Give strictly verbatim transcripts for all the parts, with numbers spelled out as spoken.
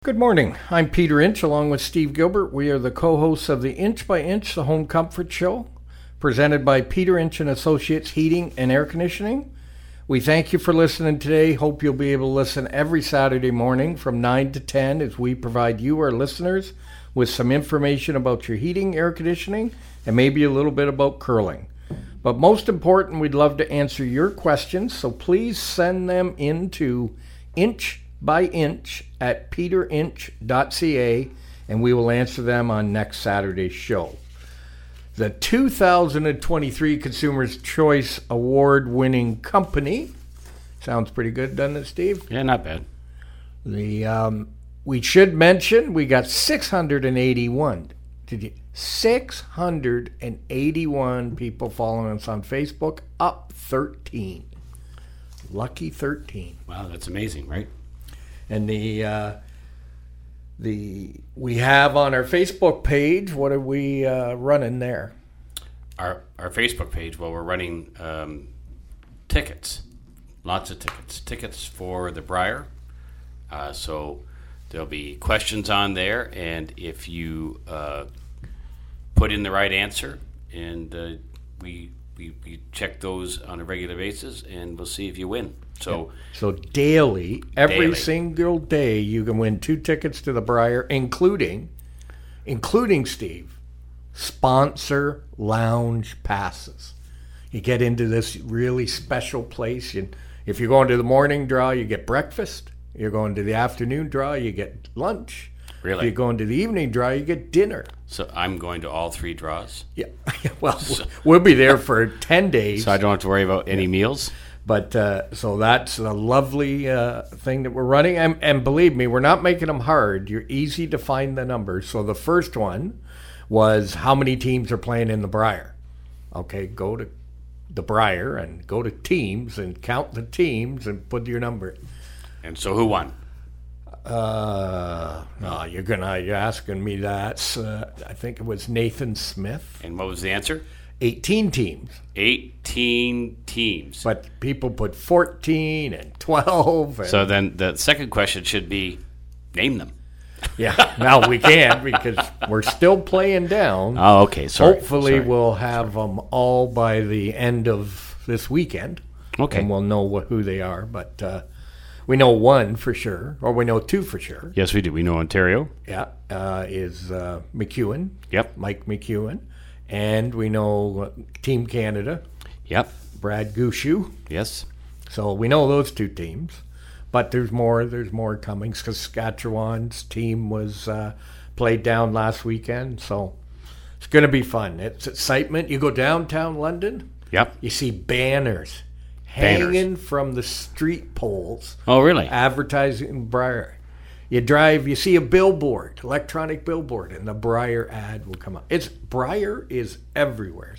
Good morning. I'm Peter Inch along with Steve Gilbert. We are the co-hosts of the Inch by Inch, the Home Comfort Show, presented by Peter Inch and Associates Heating and Air Conditioning. We thank you for listening today. Hope you'll be able to listen every Saturday morning from nine to ten as we provide you, our listeners, with some information about your heating, air conditioning, and maybe a little bit about curling. But most important, we'd love to answer your questions, so please send them into Inch by Inch at peter inch dot c a, and we will answer them on next Saturday's show. The two thousand twenty-three Consumers' Choice Award-winning company sounds pretty good, doesn't it, Steve? Yeah, not bad. The um, we should mention we got six hundred eighty-one. Did you? six hundred eighty-one people following us on Facebook, up thirteen. Lucky thirteen. Wow, that's amazing, right? And the uh, the we have on our Facebook page, what are we uh, running there? Our our Facebook page, well, we're running um, tickets, lots of tickets, tickets for the Brier. Uh, so there'll be questions on there, and if you uh, put in the right answer, and uh, we, we we check those on a regular basis, and we'll see if you win. So, so daily, every daily. single day, you can win two tickets to the Brier, including, including Steve, sponsor lounge passes. You get into this really special place. You, if you're going to the morning draw, you get breakfast. You're going to the afternoon draw, you get lunch. Really? If you're going to the evening draw, you get dinner. So I'm going to all three draws? Yeah. Well, so, we'll be there for ten days. So I don't have to worry about any meals? But uh, so that's a lovely uh, thing that we're running. And, and believe me, we're not making them hard. You're easy to find the numbers. So the first one was how many teams are playing in the Brier. Okay, go to the Brier and go to teams and count the teams and put your number. And so who won? Uh, no, you're gonna you're asking me that. Uh, I think it was Nathan Smith. And what was the answer? eighteen teams. eighteen teams. But people put fourteen and twelve. And so then the second question should be, name them. Yeah, now we can't because we're still playing down. Oh, okay. Sorry. Hopefully Sorry. we'll have Sorry. them all by the end of this weekend. Okay. And we'll know what, who they are. But uh, we know one for sure, or we know two for sure. Yes, we do. We know Ontario. Yeah, uh, is uh, McEwen. Yep. Mike McEwen. And we know Team Canada. Yep. Brad Gushu. Yes. So we know those two teams. But there's more. There's more coming. Saskatchewan's team was uh, played down last weekend. So it's going to be fun. It's excitement. You go downtown London. Yep. You see banners, banners. hanging from the street poles. Oh, really? Advertising Brier. You drive, you see a billboard, electronic billboard, and the Brier ad will come up. It's Brier is everywhere.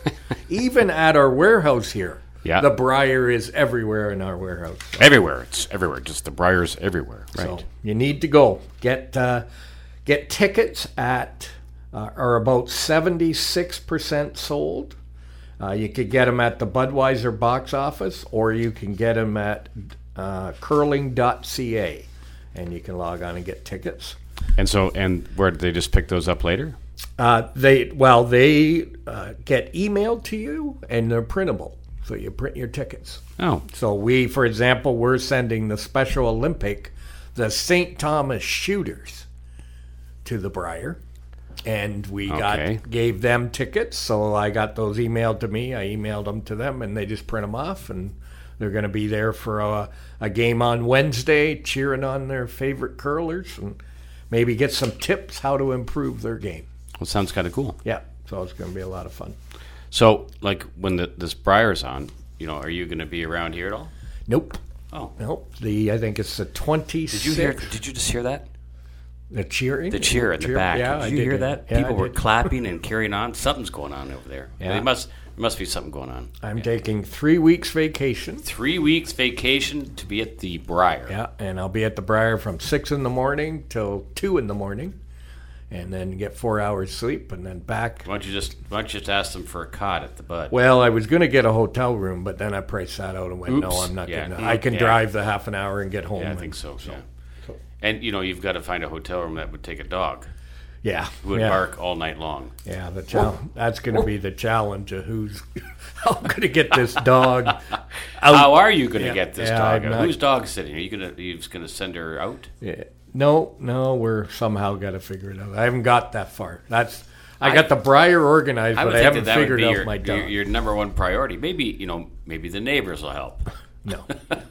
Even at our warehouse here, yeah. The Brier is everywhere in our warehouse. So. Everywhere, it's everywhere. Just the Briers everywhere. Right. So you need to go get uh, get tickets at uh, are about seventy-six percent sold. Uh, you could get them at the Budweiser box office, or you can get them at uh, curling dot c a. And you can log on and get tickets. And so, and where do they just pick those up later? Uh, they well, they uh, get emailed to you, and they're printable. So you print your tickets. Oh, so we, for example, we're sending the Special Olympic, the Saint Thomas Shooters, to the Brier, and we okay. got gave them tickets. So I got those emailed to me. I emailed them to them, and they just print them off and. They're going to be there for a, a game on Wednesday, cheering on their favorite curlers, and maybe get some tips how to improve their game. Well, sounds kind of cool. Yeah, so it's going to be a lot of fun. So, like, when the, this Brier's on, you know, are you going to be around here at all? Nope. Oh. Nope. The I think it's the twenty-sixth. Did you hear? Did you just hear that? The cheering? The cheer at the cheer, back. Yeah, did I you did hear it. that? Yeah, People I were did. clapping and carrying on. Something's going on over there. Yeah. It must there must be something going on. I'm yeah. taking three weeks vacation. Three weeks vacation to be at the Brier. Yeah, and I'll be at the Brier from six in the morning till two in the morning, and then get four hours sleep, and then back. Why don't you just why don't you just ask them for a cot at the Bud? Well, I was going to get a hotel room, but then I priced that out and went, Oops. no, I'm not Yeah. getting it. I can Yeah. drive the half an hour and get home. Yeah, I and, think so. so, Yeah. so. And, you know, you've got to find a hotel room that would take a dog Yeah. who would yeah. bark all night long. Yeah, the chal- that's going to be the challenge of who's how I'm going to get this dog out. How are you going to Yeah, get this yeah, dog I'm out? not- Whose dog sitting? Are you going to, you just going to send her out? Yeah. No, no, we're somehow got to figure it out. I haven't got that far. That's I got the Briar organized, I would but I think haven't that, that would figured be out your, my dog. your, your number one priority. Maybe, you know, maybe the neighbors will help. No.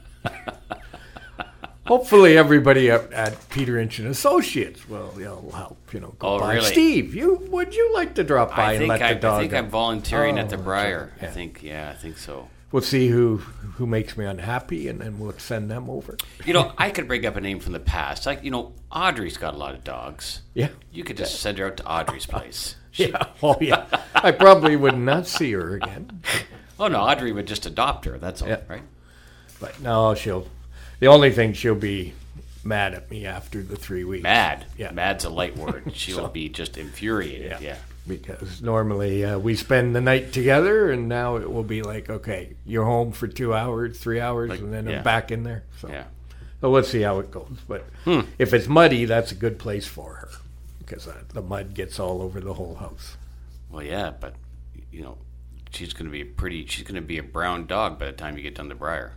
Hopefully, everybody at, at Peter Inch and Associates will, you know, help. You know, go Oh, by. really? Steve, you would you like to drop by I and think, let I, the dog? I think out? I'm volunteering Oh, at the that's Briar. right. Yeah. I think, yeah, I think so. We'll see who who makes me unhappy, and then we'll send them over. You know, I could bring up a name from the past. Like, you know, Audrey's got a lot of dogs. Yeah. You could just send her out to Audrey's place. She- Yeah. Oh, yeah. I probably would not see her again. Oh, no, Audrey would just adopt her. That's all, Yeah. right? But no, she'll. The only thing she'll be mad at me after the three weeks. Mad. Yeah. Mad's a light word. She'll So- be just infuriated. Yeah. Because normally uh, we spend the night together, and now it will be like, okay, you're home for two hours, three hours, Like, and then yeah. I'm back in there. So, Yeah. so let's see how it goes. But Hmm. if it's muddy, that's a good place for her because uh, the mud gets all over the whole house. Well, yeah, but, you know, she's going to be a pretty, she's going to be a brown dog by the time you get done to Briar.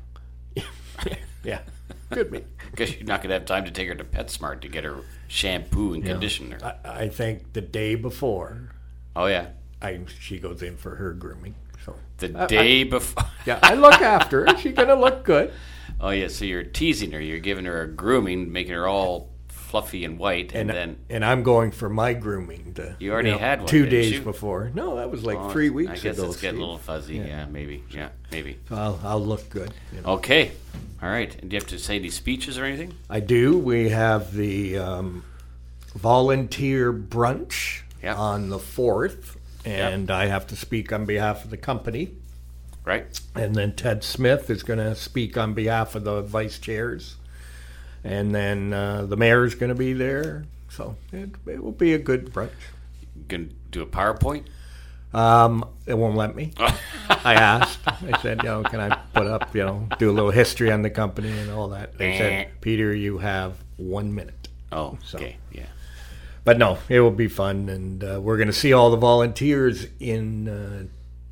Yeah, could be. Because you're not going to have time to take her to PetSmart to get her shampoo and You know, conditioner. I, I think the day before, Oh, yeah. I she goes in for her grooming. So The I- day I, before. yeah, I look after her. She's gonna look good. Oh, yeah, so you're teasing her. You're giving her a grooming, making her all fluffy and white, and, And then... and I'm going for my grooming. To, You already had one, two didn't days you? before. No, that was like Oh, three weeks I guess ago. it's getting a Steve. little fuzzy. Yeah, Yeah. maybe. Yeah, maybe. So I'll, I'll look good. you know. Okay. All right. And do you have to say any speeches or anything? I do. We have the um, volunteer brunch Yeah. on the fourth, and I have to speak on behalf of the company. Right? And then Ted Smith is going to speak on behalf of the vice chairs. And then uh, the mayor's going to be there. So it, it will be a good brunch. Going to do a PowerPoint? Um, it won't let me. I asked. I said, you know, can I put up, you know, do a little history on the company and all that. They said, Peter, you have one minute. Oh, So- okay. Yeah. But no, it will be fun. And uh, we're going to see all the volunteers in uh,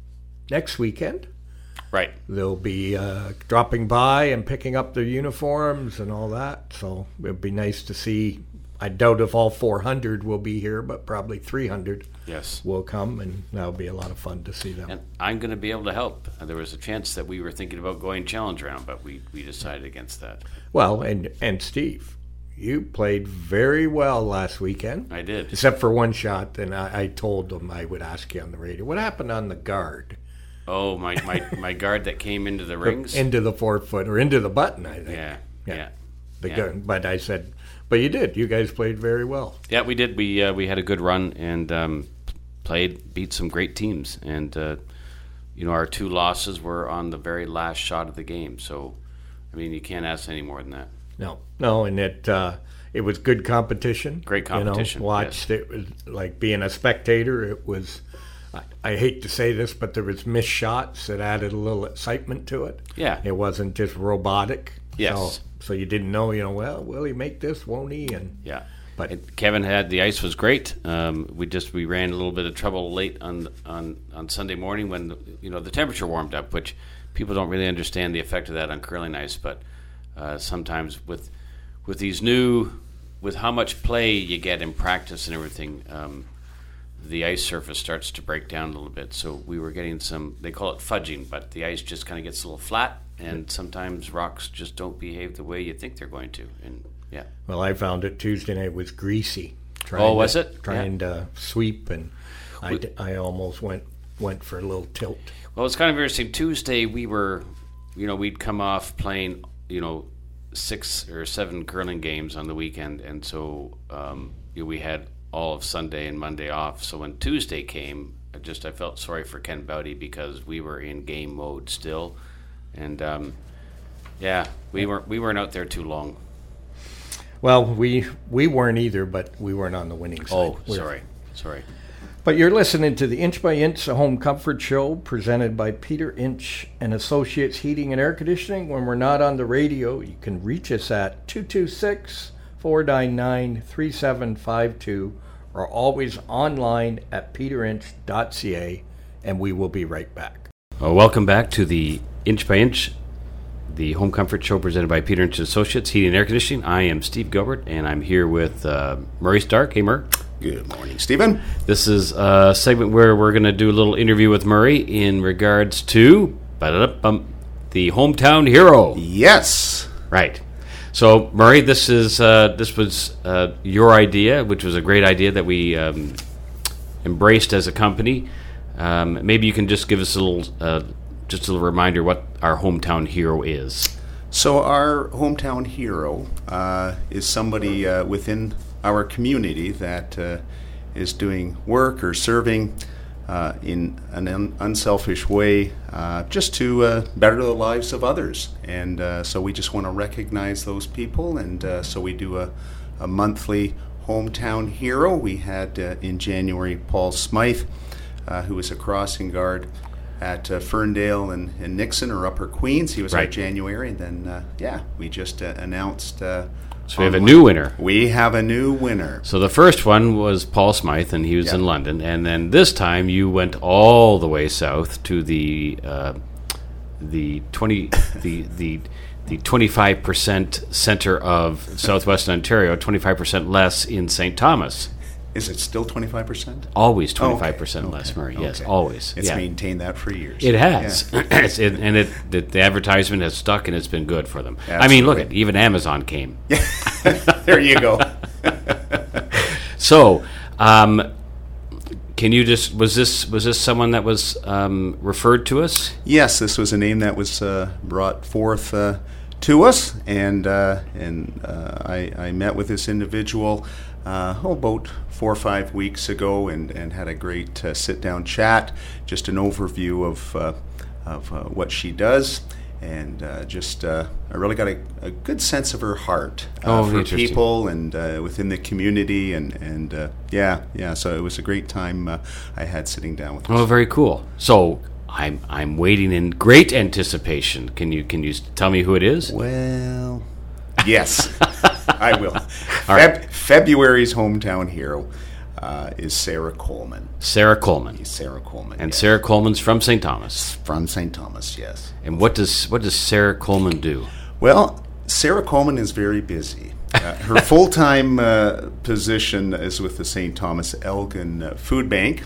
next weekend. Right. They'll be uh, dropping by and picking up their uniforms and all that. So it'd be nice to see. I doubt if all four hundred will be here, but probably three hundred Yes. will come, and that'll be a lot of fun to see them. And I'm going to be able to help. Uh, There was a chance that we were thinking about going challenge round, but we, we decided against that. Well, and and Steve, you played very well last weekend, I did. except for one shot. And I, I told them I would ask you on the radio. What happened on the guard? Oh, my, my, my guard that came into the rings? Into the four foot or into the button, I think. Yeah. Yeah. Yeah. The Yeah. gun. But I said, but you did. You guys played very well. Yeah, we did. We uh, we had a good run and um, played, beat some great teams. And, uh, you know, our two losses were on the very last shot of the game. So, I mean, you can't ask any more than that. No, no, and it uh, it was good competition. Great competition, You know, watched it was like being a spectator. It was. I, I hate to say this, but there was missed shots that added a little excitement to it. Yeah. It wasn't just robotic. Yes. So, so you didn't know, you know, well, will he make this? Won't he? And Yeah. But- And Kevin had the ice was great. Um, we just we ran a little bit of trouble late on on on Sunday morning when you know the temperature warmed up, which people don't really understand the effect of that on curling ice. But uh, sometimes with with these new with how much play you get in practice and everything, um, the ice surface starts to break down a little bit. So we were getting some. They call it fudging, but the ice just kind of gets a little flat, and sometimes rocks just don't behave the way you think they're going to. And yeah. well, I found it Tuesday night was greasy. Trying Oh, was to, it? Trying to sweep, and I, d- I almost went went for a little tilt. Well, it's kind of interesting. Tuesday, we were, you know, we'd come off playing, you know, six or seven curling games on the weekend, and so um, you know, we had all of Sunday and Monday off. So when Tuesday came, I just I felt sorry for Ken Bowdy because we were in game mode still, and um, yeah, we weren't we weren't out there too long. Well, we we weren't either, but we weren't on the winning side. Oh, We're- sorry, sorry. But you're listening to the Inch by Inch, a home comfort show presented by Peter Inch and Associates Heating and Air Conditioning. When we're not on the radio, you can reach us at two two six, four nine nine, three seven five two or always online at peter inch dot c a, and we will be right back. Well, welcome back to the Inch by Inch, the Home Comfort Show presented by Peter Inch Associates Heating and Air Conditioning. I am Steve Gilbert, and I'm here with uh, Murray Stark. Hey, Murray. Good morning, Stephen. This is a segment where we're going to do a little interview with Murray in regards to the Hometown Hero. Yes. Right. So, Murray, this is uh, this was uh, your idea, which was a great idea that we um, embraced as a company. Um, maybe you can just give us a little, uh, just a little reminder what our Hometown Hero is. So, our Hometown Hero uh, is somebody uh, within our community that uh, is doing work or serving uh, in an un- unselfish way uh, just to uh, better the lives of others. And uh, so we just want to recognize those people, and uh, so we do a, a monthly Hometown Hero. We had uh, in January Paul Smythe, uh, who was a crossing guard at uh, Ferndale and, and Nixon or Upper Queens. He was right. our January, and then uh, yeah, we just uh, announced uh, So we have a new winner. We have a new winner. So the first one was Paul Smythe, and he was yep. in London. And then this time you went all the way south to the uh, the twenty the the the twenty five percent center of southwestern Ontario, twenty five percent less in Saint Thomas. Is it still twenty-five percent? Always twenty-five percent oh, okay. less, Murray. Okay. Yes, always. It's yeah. maintained that for years. It has. Yeah. it's, it, and it the, the advertisement has stuck, and it's been good for them. Absolutely. I mean, look at even Amazon came. There you go. So, um, can you just was this was this someone that was um, referred to us? Yes, this was a name that was uh, brought forth uh, to us, and uh, and uh, I, I met with this individual uh, oh, about four or five weeks ago, and, and had a great uh, sit-down chat, just an overview of uh, of uh, what she does. And uh, just, uh, I really got a, a good sense of her heart uh, oh, for people and uh, within the community, and and uh, yeah, yeah. So it was a great time uh, I had sitting down with her. Oh, very cool. So I'm I'm waiting in great anticipation. Can you can you tell me who it is? Well, yes, I will. All Feb- right. February's Hometown Hero uh, is Sarah Coleman. Sarah Coleman. Sarah Coleman, and yes. Sarah Coleman's from Saint Thomas. From Saint Thomas, yes. And what does what does Sarah Coleman do? Well, Sarah Coleman is very busy. Uh, her full-time uh, position is with the Saint Thomas Elgin uh, Food Bank.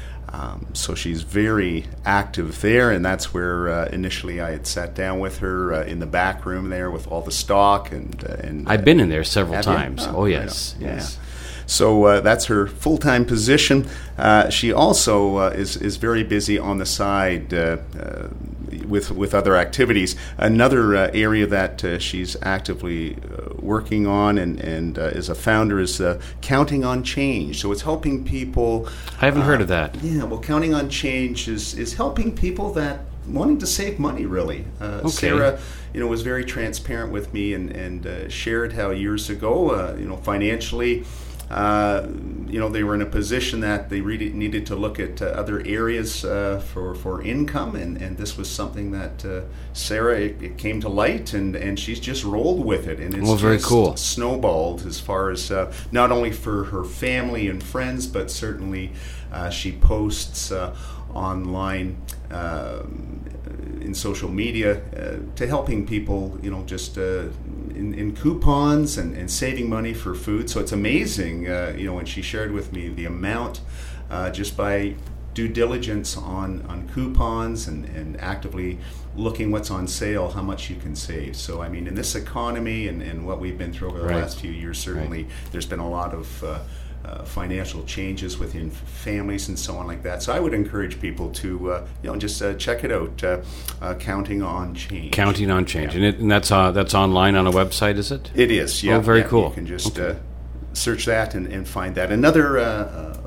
Um, so she's very active there, and that's where uh, initially I had sat down with her uh, in the back room there with all the stock. and uh, and I've been in there several Have you? times. Oh, Oh, right yes, on. yes. Yeah. So uh, that's her full-time position. Uh, she also uh, is is very busy on the side uh, uh, with with other activities. Another uh, area that uh, she's actively uh, working on and and uh, is a founder is uh, Counting on Change. So it's helping people. I haven't uh, heard of that. Yeah, well, Counting on Change is is helping people that wanting to save money. Really, uh, Okay. Sarah, you know, was very transparent with me and and uh, shared how years ago, uh, you know, financially. Uh, you know, they were in a position that they really needed to look at uh, other areas uh, for, for income, and, and this was something that uh, Sarah, it, it came to light, and, and she's just rolled with it, and it's Well, very just cool. snowballed as far as uh, not only for her family and friends, but certainly uh, she posts uh, online uh, in social media uh, to helping people, you know, just uh, in, in coupons and, and saving money for food. So it's amazing, uh, you know, when she shared with me the amount uh, just by due diligence on, on coupons and, and actively looking what's on sale, how much you can save. So, I mean, in this economy and, and what we've been through over the Right. last few years, certainly Right. there's been a lot of uh, Uh, financial changes within f- families and so on like that. So I would encourage people to, uh, you know, just uh, check it out. Uh, uh, Counting on Change. Counting on Change, Yeah. and, it, and that's uh, that's online on a website, is it? It is, yeah. Oh, very yeah. cool. You can just Okay. uh, search that and, and find that. Another uh, uh,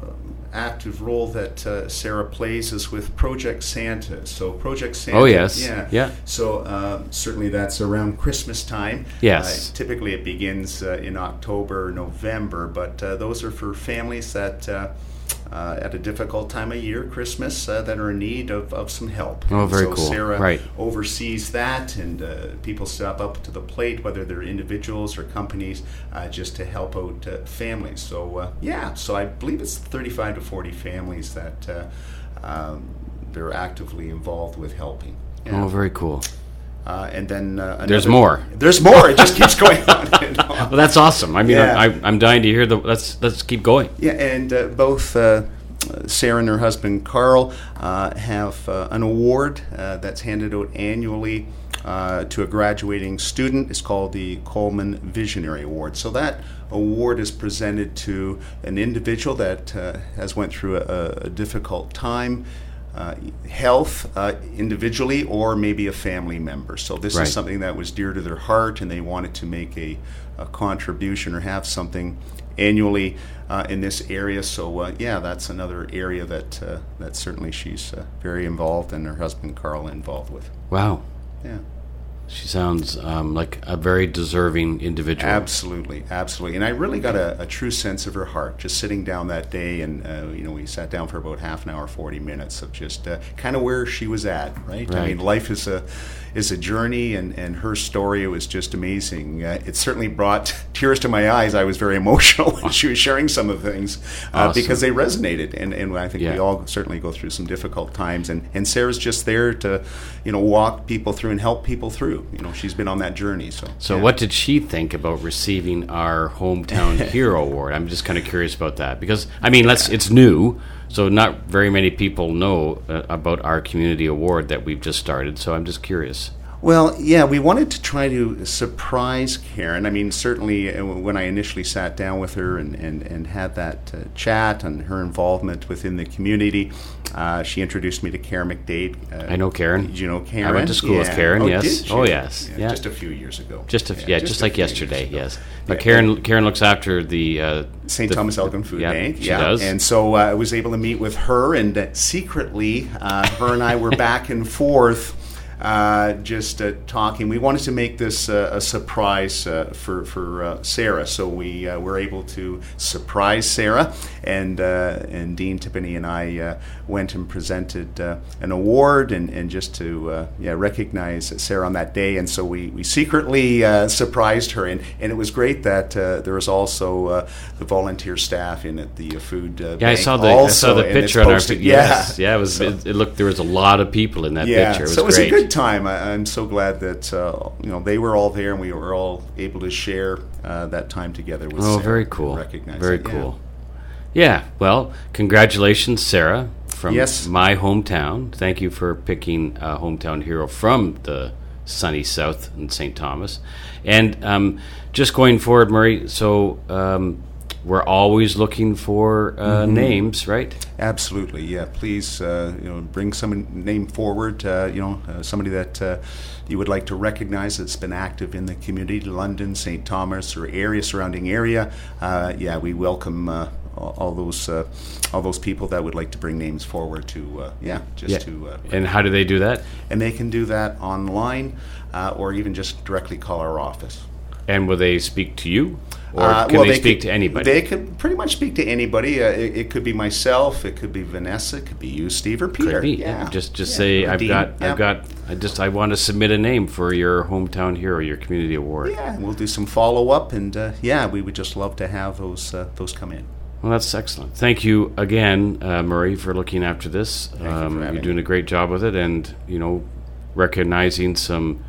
active role that uh, Sarah plays is with Project Santa. So Project Santa. Oh, yes. Yeah. Yeah. So uh, certainly that's around Christmas time. Yes. Uh, typically it begins uh, in October or November, but uh, those are for families that uh, uh, at a difficult time of year, Christmas, uh, that are in need of, of some help. Oh, And very so cool. Sarah Right. oversees that, and uh, people step up to the plate, whether they're individuals or companies, uh, just to help out uh, families. So uh, yeah, so I believe it's thirty-five to forty families that uh, um, they're actively involved with helping. Yeah. Oh, very cool. Uh, and then uh, There's another- more. There's more. It just keeps going on. And on. Well, that's awesome. I mean, Yeah. I, I'm dying to hear the. Let's let's keep going. Yeah, and uh, both uh, Sarah and her husband Carl uh, have uh, an award uh, that's handed out annually uh, to a graduating student. It's called the Coleman Visionary Award. So that award is presented to an individual that uh, has went through a, a difficult time. Uh, health uh, individually, or maybe a family member. So this Right. is something that was dear to their heart, and they wanted to make a, a contribution or have something annually uh, in this area. So uh, yeah, that's another area that uh, that certainly she's uh, very involved, and her husband Carl involved with. Wow. Yeah. She sounds um, like a very deserving individual. Absolutely, absolutely. And I really got a, a true sense of her heart just sitting down that day. And, uh, you know, we sat down for about half an hour, forty minutes of just uh, kind of where she was at, right? I Right. mean, life is a is a journey, and, and her story was just amazing. Uh, it certainly brought tears to my eyes. I was very emotional when she was sharing some of the things uh, Awesome. because they resonated. And, and I think we Yeah. all certainly go through some difficult times. And, and Sarah's just there to, you know, walk people through and help people through. You know, she's been on that journey. So, So, yeah. what did she think about receiving our Hometown Hero Award? I'm just kind of curious about that because, I mean, let's it's new, so not very many people know uh, about our community award that we've just started. So, I'm just curious. Well, yeah, we wanted to try to surprise Karen. I mean, certainly uh, when I initially sat down with her and, and, and had that uh, chat on her involvement within the community, uh, she introduced me to Karen McDade. Uh, I know Karen. Did you know Karen? I went to school with Yeah. Karen, Oh, yes. did you? Oh, yes. Yeah, Yeah. Just a few years ago. Just a, yeah, just, a like few years yesterday, ago. yes. But Yeah, Karen Karen looks after the uh, Saint the- Thomas Elgin Food yeah, Bank. She yeah, does. And so uh, I was able to meet with her, and uh, secretly, uh, her and I were back and forth. Uh, just uh, talking. We wanted to make this uh, a surprise uh, for for uh, Sarah, so we uh, were able to surprise Sarah, and uh, and Dean Tippany and I uh, went and presented uh, an award, and, and just to uh, yeah recognize Sarah on that day. And so we we secretly uh, surprised her, and, and it was great that uh, there was also uh, the volunteer staff in at the uh, food. Uh, Yeah, I bank saw the also, I saw the and it's picture on our posted- pic- yes, yeah. yeah, it was So- it, it looked there was a lot of people in that yeah, picture. It was so it was great. a good time. I, I'm so glad that uh, you know they were all there, and we were all able to share uh, that time together with Oh, Sarah very and cool. recognize Very it, yeah. cool. Yeah. Well, congratulations, Sarah, from Yes. my hometown. Thank you for picking a hometown hero from the sunny South in Saint Thomas. And um, just going forward, Murray, so um, we're always looking for uh, Mm-hmm. names, right? Absolutely, yeah. Please, uh, you know, bring some name forward. Uh, you know, uh, somebody that uh, you would like to recognize that's been active in the community, London, Saint Thomas, or area surrounding area. Uh, yeah, we welcome uh, all, all those uh, all those people that would like to bring names forward to. Uh, yeah, just Yeah. to. Uh, And how do they do that? and they can do that online, uh, or even just directly call our office. And will they speak to you? Or Uh, can well, they, speak could, to anybody? They could pretty much speak to anybody. Uh, it, it could be myself. It could be Vanessa. It could be you, Steve, or Peter. Could be. Yeah. Just just Yeah. say Or I've Dean. got Yeah. I've got I just I want to submit a name for your hometown hero, your community award. Yeah, and we'll do some follow up, and uh, yeah, we would just love to have those uh, those come in. Well, that's excellent. Thank you again, uh, Murray, for looking after this. you for Um, having you're doing me. a great job with it, and you know, recognizing some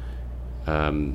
um,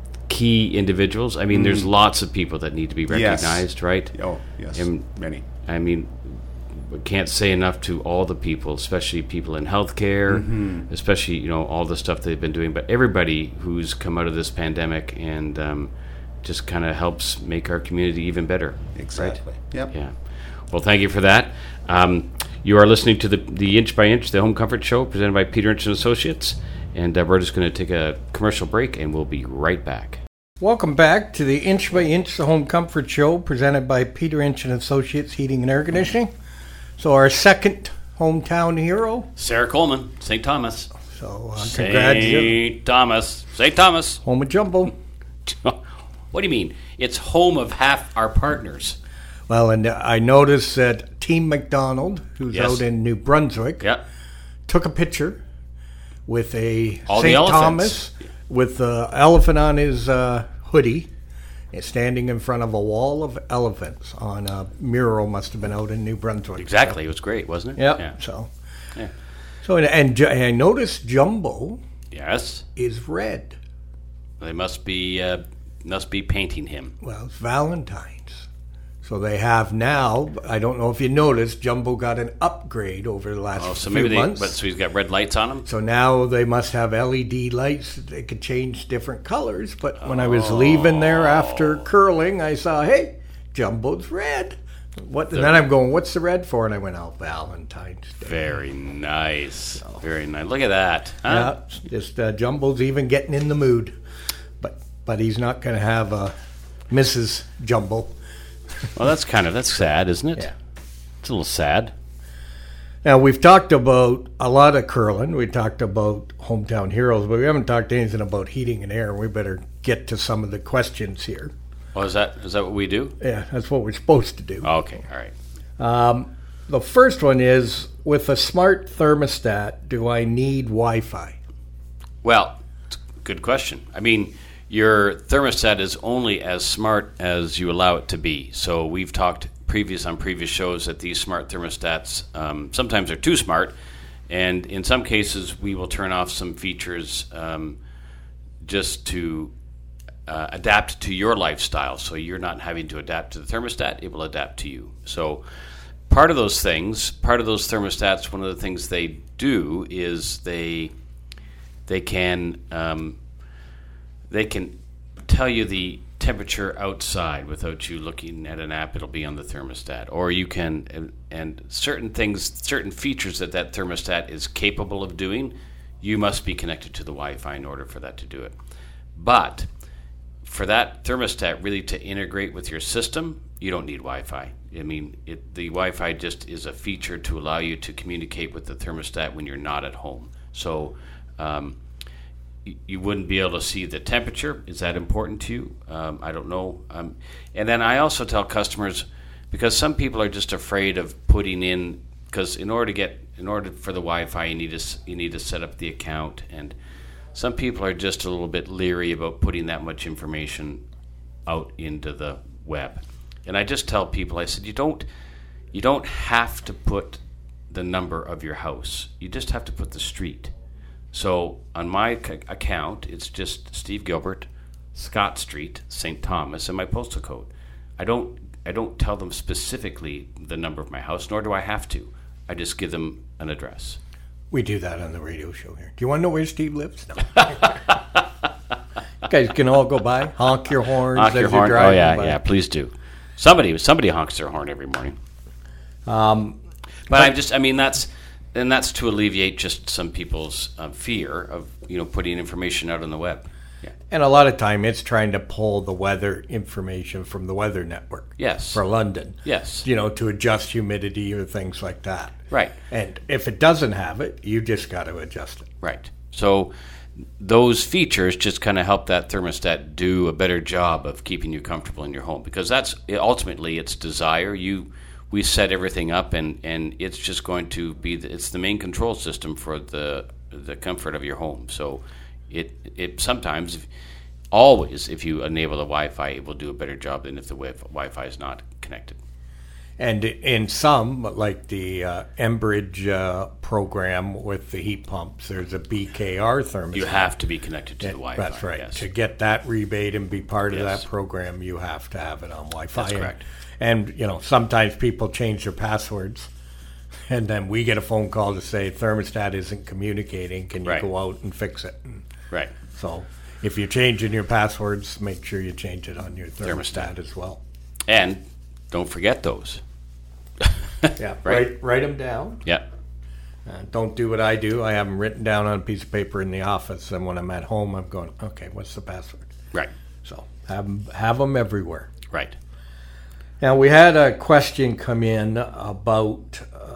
key individuals. I mean, there's lots of people that need to be Mm. Yes. recognized, right? Oh, yes, And- many. I mean, we can't say enough to all the people, especially people in healthcare, Mm-hmm. especially you know all the stuff they've been doing. But everybody who's come out of this pandemic and um, just kind of helps make our community even better. Exactly. Yep. Yeah. Well, thank you for that. Um, you are listening to the the Inch by Inch, the Home Comfort Show, presented by Peter Inch and Associates, and uh, we're just going to take a commercial break, and we'll be right back. Welcome back to the Inch by Inch, the Home Comfort Show, presented by Peter Inch and Associates Heating and Air Conditioning. So our second hometown hero. Sarah Coleman, Saint Thomas. Hometown hero. Sarah Coleman, Saint Thomas. So uh, congrats. Saint Thomas. Saint Thomas. Home of Jumbo. What do you mean? It's home of half our partners. Well, and I noticed that Team McDonald, who's Yes. out in New Brunswick, Yeah. took a picture with a All the Saint elephants. Thomas with the elephant on his uh, hoodie, standing in front of a wall of elephants on a mural. Must have been out in New Brunswick. Exactly. It was great, wasn't it? Yep. Yeah. So, Yeah. so and, and Ju- I noticed Jumbo Yes. is red. They must be uh, must be painting him. Well, it's Valentine's. So they have now, I don't know if you noticed, Jumbo got an upgrade over the last Oh, so few maybe they. months. But so he's got red lights on him. So now they must have L E D lights. They could change different colors. But when I was leaving there after curling, I saw, hey, Jumbo's red. What? And then I'm going, what's the red for? And I went, oh, Valentine's Day. Very nice. Very nice. Look at that. Huh? Yeah, just uh, Jumbo's even getting in the mood. But but he's not going to have uh, Missus Jumbo. Well, that's kind of that's sad, isn't it? Yeah. It's a little sad. Now, we've talked about a lot of curling. We talked about hometown heroes, but we haven't talked anything about heating and air. We better get to some of the questions here. Oh, is that is that what we do? Yeah, that's what we're supposed to do. Oh, okay. All right. Um, the first one is, with a smart thermostat, do I need Wi-Fi? Well, it's a good question. I mean, your thermostat is only as smart as you allow it to be. So we've talked previous on previous shows that these smart thermostats um, sometimes are too smart, and in some cases we will turn off some features um, just to uh, adapt to your lifestyle. So you're not having to adapt to the thermostat; it will adapt to you. So part of those things, part of those thermostats, one of the things they do is they they can um, they can tell you the temperature outside without you looking at an app. It'll be on the thermostat, or you can and, and certain things, certain features that that thermostat is capable of doing, you must be connected to the Wi-Fi in order for that to do it. But for that thermostat really to integrate with your system, you don't need Wi-Fi. I mean, it, the Wi-Fi just is a feature to allow you to communicate with the thermostat when you're not at home. So um, y- you wouldn't be able to see the temperature. Is that important to you? Um, I don't know. Um, and then I also tell customers, because some people are just afraid of putting in, because in order to get, in order for the Wi-Fi, you need to s- you need to set up the account, and some people are just a little bit leery about putting that much information out into the web. And I just tell people, I said, you don't you don't have to put the number of your house. You just have to put the street. So on my c- account, it's just Steve Gilbert, Scott Street, Saint Thomas, and my postal code. I don't I don't tell them specifically the number of my house, nor do I have to. I just give them an address. We do that on the radio show here. Do you want to know where Steve lives? No. You guys can all go by, honk your horns Honk as your you're horn. Oh driving yeah, by. yeah. Please do. Somebody somebody honks their horn every morning. Um, But I just, I mean, that's, and that's to alleviate just some people's uh, fear of, you know, putting information out on the web. Yeah. and a lot of time it's trying to pull the weather information from the weather network. Yes. For London. Yes. You know, to adjust humidity or things like that. Right. And if it doesn't have it, you just got to adjust it. Right. So those features just kind of help that thermostat do a better job of keeping you comfortable in your home, because that's ultimately its desire. You, we set everything up, and, and it's just going to be the, it's the main control system for the the comfort of your home. So it it sometimes, if, always, if you enable the Wi-Fi, it will do a better job than if the wi- Wi-Fi is not connected. And in some, like the uh, Enbridge uh, program with the heat pumps, there's a B K R thermostat. You have to be connected to the Wi-Fi. That's right. Yes. To get that rebate and be part of Yes. that program, you have to have it on Wi-Fi. That's And- correct. And, you know, sometimes people change their passwords, and then we get a phone call to say thermostat isn't communicating. Can you Right. go out and fix it? And Right. so if you're changing your passwords, make sure you change it on your thermostat, Thermostat. as well. And don't forget those. Yeah, Right. Write, write them down. Yeah. Uh, don't do what I do. I have them written down on a piece of paper in the office, and when I'm at home, I'm going, okay, what's the password? Right. So have them, have them everywhere. Right. Now, we had a question come in about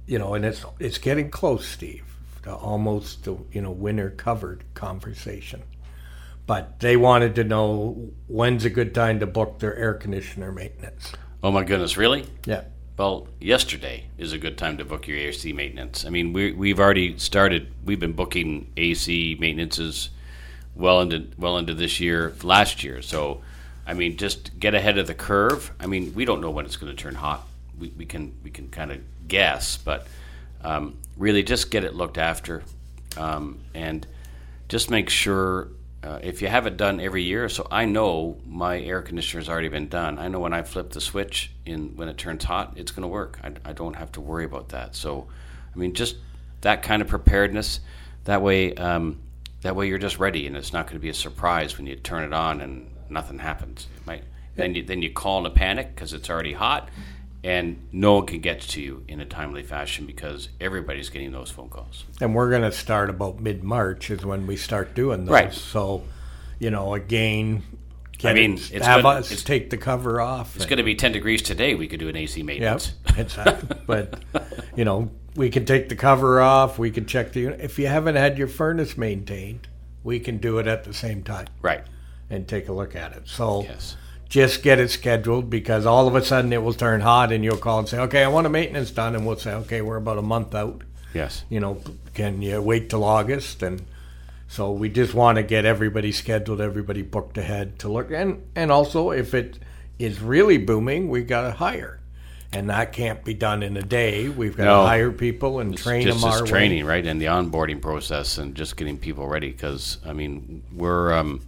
you know, and it's it's getting close, Steve, to almost the, you know, winter covered conversation. But they wanted to know when's a good time to book their air conditioner maintenance. Oh my goodness, really? Yeah. Well, yesterday is a good time to book your A C maintenance. I mean, we, we've already started. We've been booking A C maintenances well into well into this year, last year. So, I mean, just get ahead of the curve. I mean, we don't know when it's going to turn hot. We, we can we can kind of guess, but um, really just get it looked after, um, and just make sure. Uh, if you have it done every year, so I know my air conditioner's already been done. I know when I flip the switch in when it turns hot, it's going to work. I, I don't have to worry about that. So, I mean, just that kind of preparedness. That way, um, that way you're just ready, and it's not going to be a surprise when you turn it on and nothing happens. It might then you then you call in a panic because it's already hot, and no one can get to you in a timely fashion because everybody's getting those phone calls. And we're going to start about mid-March is when we start doing those. Right. So, you know, again, I mean, it, it's have good. us It's- take the cover off. It's going to be ten degrees today. We could do an A C Yep, maintenance. exactly. But, you know, we can take the cover off. We can check the unit. If you haven't had your furnace maintained, we can do it at the same time Right. and take a look at it. So Yes. just get it scheduled because all of a sudden it will turn hot and you'll call and say, okay, I want a maintenance done. And we'll say, okay, we're about a month out. Yes. You know, can you wait till August? And so we just want to get everybody scheduled, everybody booked ahead to look. And, and also, if it is really booming, we got to hire. And that can't be done in a day. We've got No. to hire people and train just them this our training, way. right, and the onboarding process, and just getting people ready. Because I mean, we're um,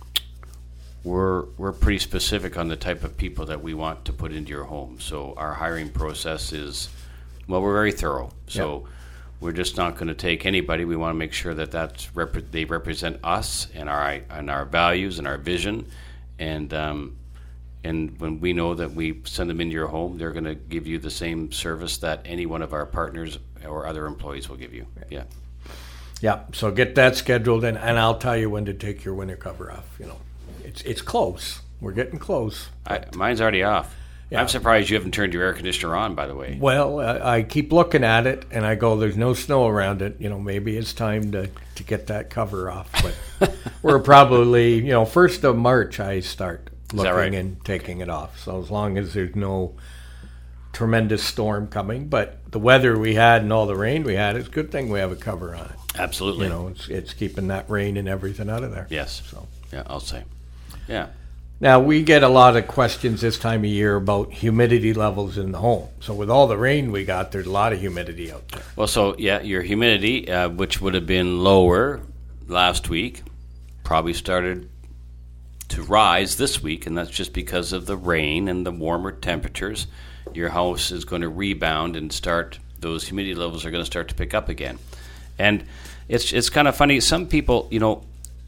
we're we're pretty specific on the type of people that we want to put into your home. So our hiring process is, well, we're very thorough. So we're just not going to take anybody. We want to make sure that that's rep- they represent us and our and our values and our vision, and um, and when we know that we send them into your home, they're going to give you the same service that any one of our partners or other employees will give you. Yeah. Yeah, so get that scheduled, and, and I'll tell you when to take your winter cover off. You know, it's it's close. We're getting close. I, mine's already off. Yeah. I'm surprised you haven't turned your air conditioner on, by the way. Well, I, I keep looking at it, and I go, there's no snow around it. You know, maybe it's time to, to get that cover off. But we're probably, you know, first of March I start looking right? and taking it off. So as long as there's no tremendous storm coming. But the weather we had and all the rain we had, it's a good thing we have a cover on it. Absolutely. You know, it's, it's keeping that rain and everything out of there. Yes. So. Yeah, I'll say. Yeah. Now, we get a lot of questions this time of year about humidity levels in the home. So with all the rain we got, there's a lot of humidity out there. Well, so, yeah, your humidity, uh, which would have been lower last week, probably started to rise this week, and that's just because of the rain and the warmer temperatures. Your house is going to rebound and start, those humidity levels are going to start to pick up again. And it's it's kind of funny. Some people, you know,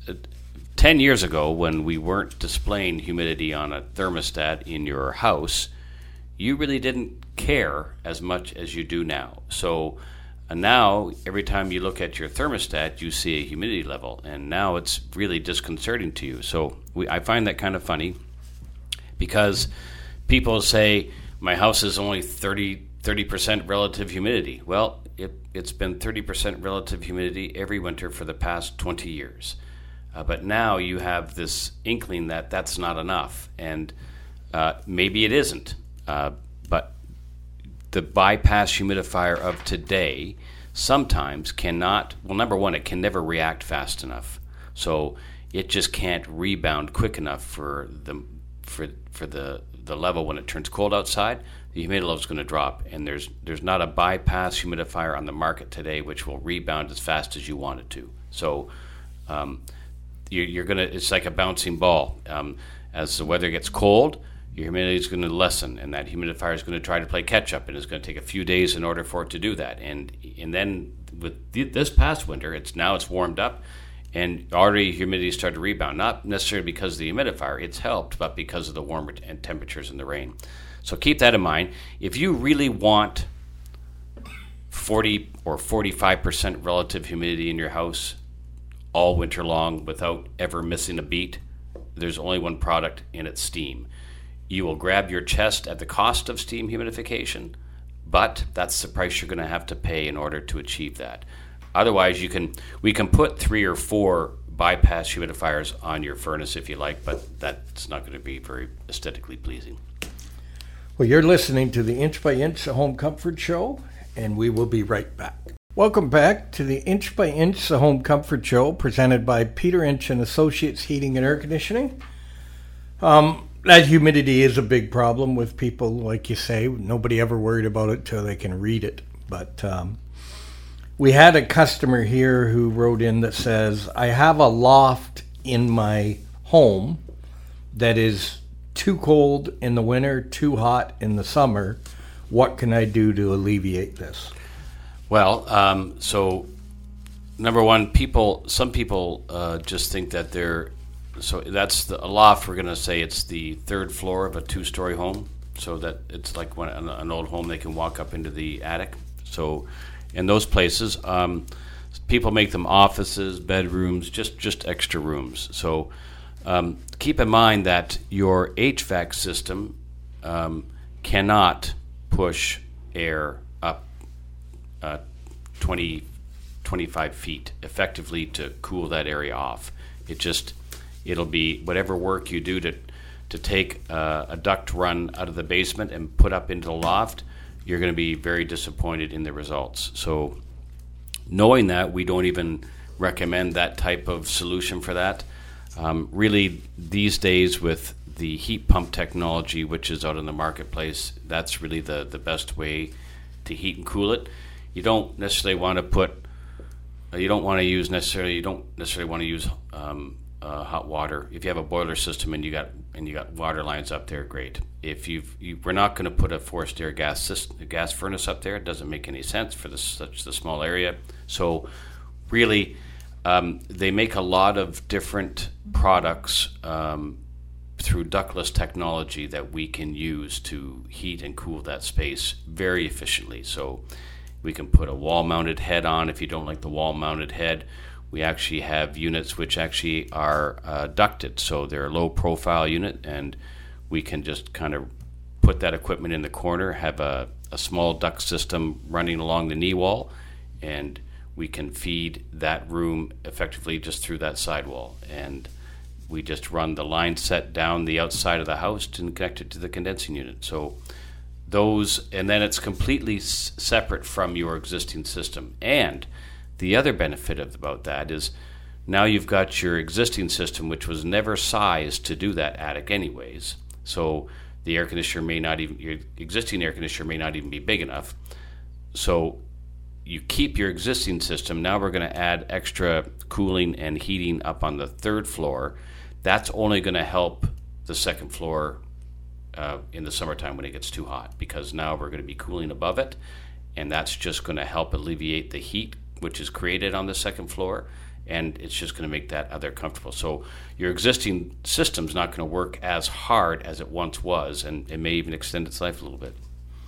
ten years ago when we weren't displaying humidity on a thermostat in your house, you really didn't care as much as you do now. So uh, now every time you look at your thermostat, you see a humidity level, and now it's really disconcerting to you. So we, I find that kind of funny because people say, my house is only thirty percent relative humidity. Well, it, it's been thirty percent relative humidity every winter for the past twenty years. Uh, but now you have this inkling that that's not enough, and uh, maybe it isn't. Uh, but the bypass humidifier of today sometimes cannot, well, number one, it can never react fast enough. So it just can't rebound quick enough for the for for the, the level when it turns cold outside. The humidity level is going to drop, and there's there's not a bypass humidifier on the market today which will rebound as fast as you want it to. So um, you're, you're gonna it's like a bouncing ball. Um, as the weather gets cold, your humidity is going to lessen, and that humidifier is going to try to play catch up, and it's going to take a few days in order for it to do that. And and then with th- this past winter, it's now it's warmed up, and already humidity started to rebound. Not necessarily because of the humidifier, it's helped, but because of the warmer t- and temperatures and the rain. So keep that in mind. If you really want forty or forty-five percent relative humidity in your house all winter long without ever missing a beat, there's only one product, and it's steam. You will grab your chest at the cost of steam humidification, but that's the price you're going to have to pay in order to achieve that. Otherwise, you can we can put three or four bypass humidifiers on your furnace if you like, but that's not going to be very aesthetically pleasing. Well, you're listening to the Inch by Inch Home Comfort Show, and we will be right back. Welcome back to the Inch by Inch the Home Comfort Show, presented by Peter Inch and Associates Heating and Air Conditioning. Um, that humidity is a big problem with people, like you say. Nobody ever worried about it till they can read it. But um, we had a customer here who wrote in that says, I have a loft in my home that is too cold in the winter, too hot in the summer. What can I do to alleviate this? Well, um, so number one, people. Some people uh, just think that they're. So that's the, a loft. We're going to say it's the third floor of a two-story home, so that it's like when an, an old home, they can walk up into the attic. So in those places, um, people make them offices, bedrooms, just just extra rooms. So um, keep in mind that your H V A C system um, cannot push air up uh, twenty, twenty-five feet effectively to cool that area off. It just, it'll be whatever work you do to to take uh, a duct run out of the basement and put up into the loft, you're going to be very disappointed in the results. So knowing that, we don't even recommend that type of solution for that. Um, really, these days with the heat pump technology, which is out in the marketplace, that's really the, the best way to heat and cool it. You don't necessarily want to put, you don't want to use necessarily, you don't necessarily want to use um, uh, hot water. If you have a boiler system and you got and you got water lines up there, great. If you've, you, we're not going to put a forced air gas system, a gas furnace up there. It doesn't make any sense for this, such the small area. So, really, um, they make a lot of different products um, through ductless technology that we can use to heat and cool that space very efficiently. So we can put a wall-mounted head on if you don't like the wall-mounted head. We actually have units which actually are uh, ducted, so they're a low-profile unit, and we can just kind of put that equipment in the corner, have a, a small duct system running along the knee wall, and we can feed that room effectively just through that sidewall. And we just run the line set down the outside of the house and connect it to the condensing unit. So those, and then it's completely s- separate from your existing system. And the other benefit of, about that is now you've got your existing system, which was never sized to do that attic anyways. So the air conditioner may not even, your existing air conditioner may not even be big enough. So you keep your existing system. Now we're going to add extra cooling and heating up on the third floor. That's only going to help the second floor uh, in the summertime when it gets too hot, because now we're going to be cooling above it, and that's just going to help alleviate the heat which is created on the second floor, and it's just going to make that other comfortable. So your existing system's not going to work as hard as it once was, and it may even extend its life a little bit.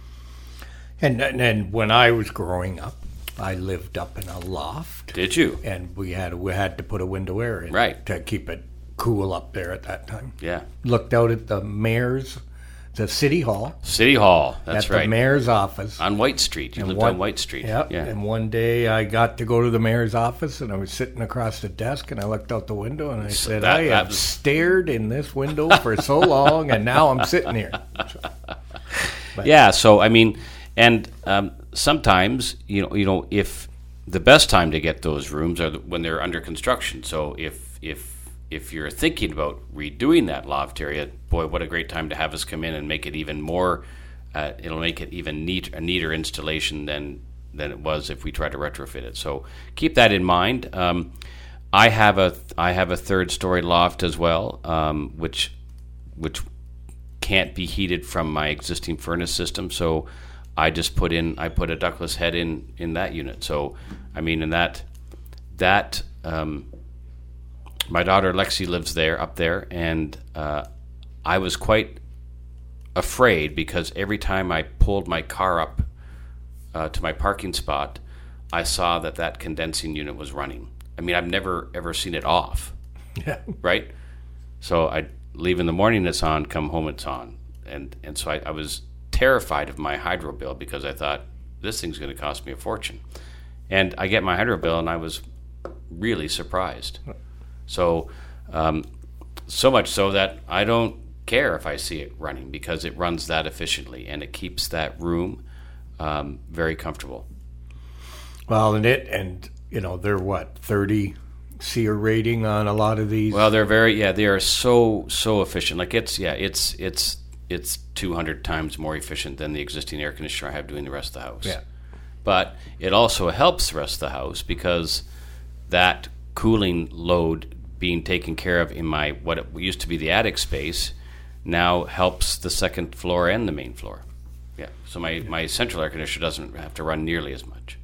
And and when I was growing up, I lived up in a loft. Did you? And we had we had to put a window air in, right, to keep it cool up there at that time. Yeah. Looked out at the mayor's, the city hall. City hall, that's at right. At the mayor's office. On White Street. You and lived one, on White Street. Yep. Yeah. And one day I got to go to the mayor's office, and I was sitting across the desk, and I looked out the window, and I So said, that- I that have was- stared in this window for so long, and now I'm sitting here. So, but- Yeah, so, I mean, and um, sometimes, you know, you know, if the best time to get those rooms are when they're under construction. So if if if you're thinking about redoing that loft area, boy, what a great time to have us come in and make it even more. Uh, it'll make it even neat a neater installation than than it was if we tried to retrofit it. So keep that in mind. Um, I have a I have a third story loft as well, um, which which can't be heated from my existing furnace system. So I just put in I put a ductless head in in that unit. So I mean, in that that um, my daughter Lexi lives there up there, and uh, I was quite afraid because every time I pulled my car up uh, to my parking spot, I saw that that condensing unit was running. I mean, I've never ever seen it off. Yeah. Right. So I leave in the morning, it's on. Come home, it's on. And and so I, I was terrified of my hydro bill because I thought this thing's going to cost me a fortune. And I get my hydro bill, and I was really surprised. So, um, so much so that I don't care if I see it running because it runs that efficiently and it keeps that room um, very comfortable. Well, and it and you know they're what thirty SEER rating on a lot of these. Well, they're very yeah they are so so efficient. Like it's yeah it's it's it's two hundred times more efficient than the existing air conditioner I have doing the rest of the house. Yeah. But it also helps the rest of the house because that cooling load being taken care of in my what it used to be the attic space now helps the second floor and the main floor. Yeah. So my, my central air conditioner doesn't have to run nearly as much.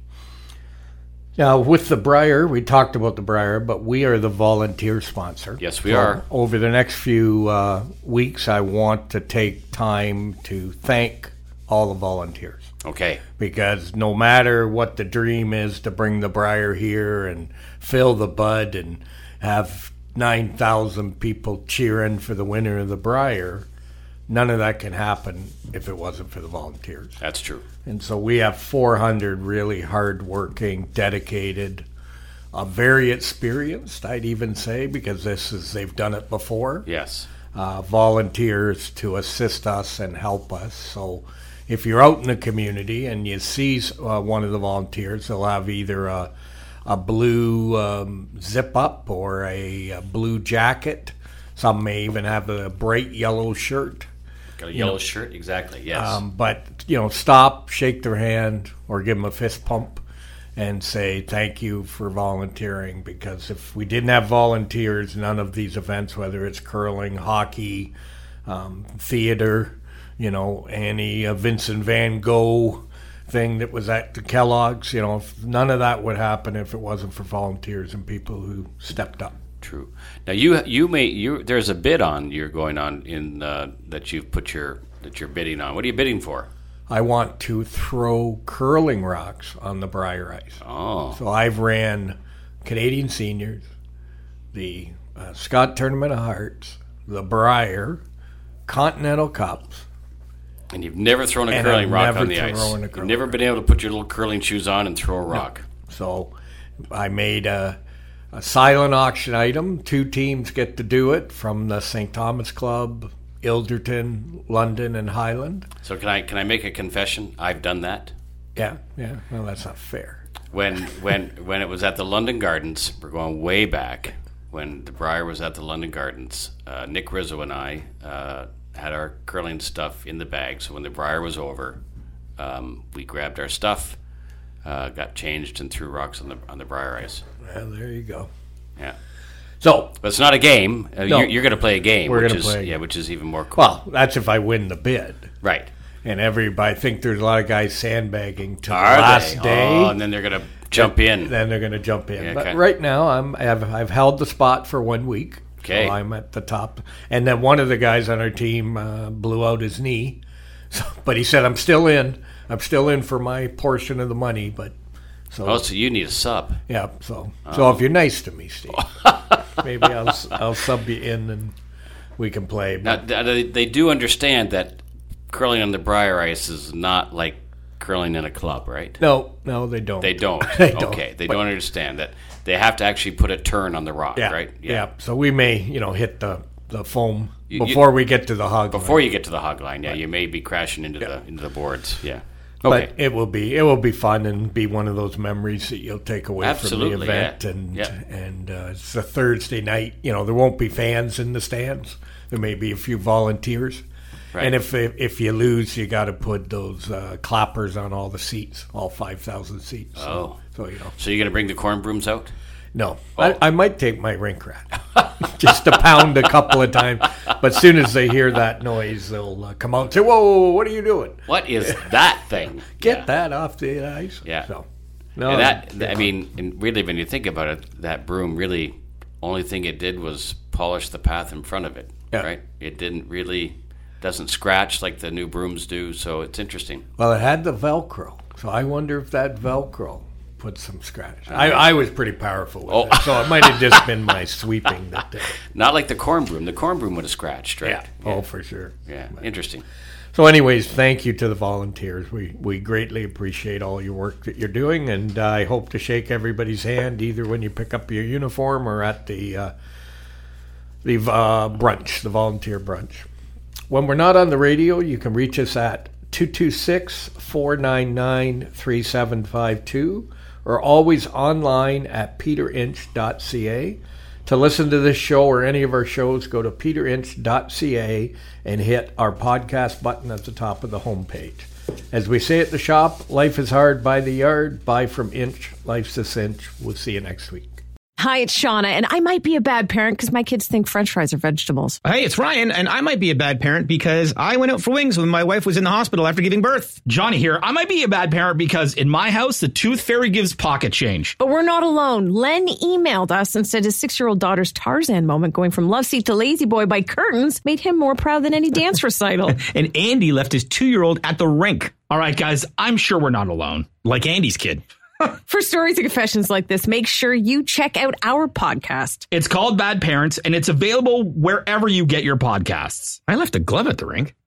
Now, with the Briar, we talked about the Briar, but we are the volunteer sponsor. Yes, we so are. Over the next few uh, weeks, I want to take time to thank all the volunteers. Okay. Because no matter what the dream is to bring the Briar here and fill the Bud and have nine thousand people cheering for the winner of the Briar, none of that can happen if it wasn't for the volunteers. That's true. And so we have four hundred really hard-working, dedicated, uh, very experienced, I'd even say, because this is they've done it before. Yes. Uh, volunteers to assist us and help us. So if you're out in the community and you see uh, one of the volunteers, they'll have either a, a blue um, zip-up or a, a blue jacket. Some may even have a bright yellow shirt. Got a yellow you know, shirt, exactly, yes. Um, but, you know, stop, shake their hand, or give them a fist pump and say thank you for volunteering, because if we didn't have volunteers, none of these events, whether it's curling, hockey, um, theater, you know, any uh, Vincent Van Gogh thing that was at the Kellogg's, you know, if none of that would happen if it wasn't for volunteers and people who stepped up. True. Now you you may you there's a bid on you're going on in uh, that you've put your that you're bidding on. What are you bidding for? I want to throw curling rocks on the Briar ice. Oh. So I've ran Canadian Seniors, the uh, Scott Tournament of Hearts, the Briar, Continental Cups. And you've never thrown a and curling I've rock never on the ice. thrown a You've curling never rock. been able to put your little curling shoes on and throw a rock. No. So I made a, a silent auction item. Two teams get to do it from the Saint Thomas Club, Ilderton, London, and Highland. So can I can I make a confession? I've done that. Yeah, yeah. Well, that's not fair. When when when it was at the London Gardens, we're going way back. When the Briar was at the London Gardens, uh, Nick Rizzo and I uh, had our curling stuff in the bag. So when the Briar was over, um, we grabbed our stuff, uh, got changed, and threw rocks on the on the Briar ice. Well, there you go. Yeah. So, but it's not a game. Uh, No. you're you're going to play a game, We're which gonna is play a yeah, game. which is even more cool. well, that's if I win the bid. Right. And everybody, I think there's a lot of guys sandbagging to the Are last they? day. Oh, and then they're going to jump in. Then they're going to jump in. Yeah, but okay. right now, I'm I've, I've held the spot for one week. Okay. So I'm at the top. And then one of the guys on our team uh, blew out his knee. So, but he said, I'm still in. I'm still in for my portion of the money. But so Oh, so you need a sub. yeah. So so if you're nice to me, Steve, maybe I'll I'll sub you in and we can play. Now, But th- they, they do understand that curling on the Briar ice is not like curling in a club, right? no, no, they don't. They don't. They don't. Okay, they But- don't understand that. They have to actually put a turn on the rock, Yeah, right? yeah. So we may, you know, hit the, the foam You- you- before we get to the hog. Before line. you get to the hog line, yeah, you may be crashing into Yeah. the into the boards. Yeah. Okay. But it will be it will be fun and be one of those memories that you'll take away Absolutely, from the event. yeah. And Yeah. and uh, it's a Thursday night. You know, there won't be fans in the stands. There may be a few volunteers. Right. And if if you lose, you got to put those uh, clappers on all the seats, all five thousand seats. So, Oh. so you know, So you're going to bring the corn brooms out? no, Oh. I, I might take my rink rat just to pound a couple of times. But as soon as they hear that noise, they'll uh, come out and say, "Whoa, whoa, whoa, what are you doing? What is that thing? Get Yeah. that off the ice." Yeah. So, no, And that, yeah. I mean, and really, when you think about it, that broom really, only thing it did was polish the path in front of it, Yeah. right? It didn't really, doesn't scratch like the new brooms do, so it's interesting. Well, it had the Velcro, so I wonder if that Velcro put some scratch. I, I was pretty powerful with Oh. it, so it might have just been my sweeping that did it. Not like the corn broom. The corn broom would have scratched, right? Yeah. Oh, for sure. Yeah, interesting. So anyways, thank you to the volunteers. We we greatly appreciate all your work that you're doing, and uh, I hope to shake everybody's hand either when you pick up your uniform or at the uh, the uh, brunch, the volunteer brunch. When we're not on the radio, you can reach us at two two six, four nine nine, three seven five two or always online at peter inch dot c a. To listen to this show or any of our shows, go to peter inch dot c a and hit our podcast button at the top of the homepage. As we say at the shop, life is hard by the yard. Buy from Inch. Life's a cinch. We'll see you next week. Hi, it's Shauna, and I might be a bad parent because my kids think French fries are vegetables. Hey, it's Ryan, and I might be a bad parent because I went out for wings when my wife was in the hospital after giving birth. Johnny here. I might be a bad parent because in my house, the tooth fairy gives pocket change. But we're not alone. Len emailed us and said his six-year-old daughter's Tarzan moment going from love seat to lazy boy by curtains made him more proud than any dance recital. And Andy left his two-year-old at the rink. All right, guys, I'm sure we're not alone. Like Andy's kid. For stories and confessions like this, make sure you check out our podcast. It's called Bad Parents, and it's available wherever you get your podcasts. I left a glove at the rink.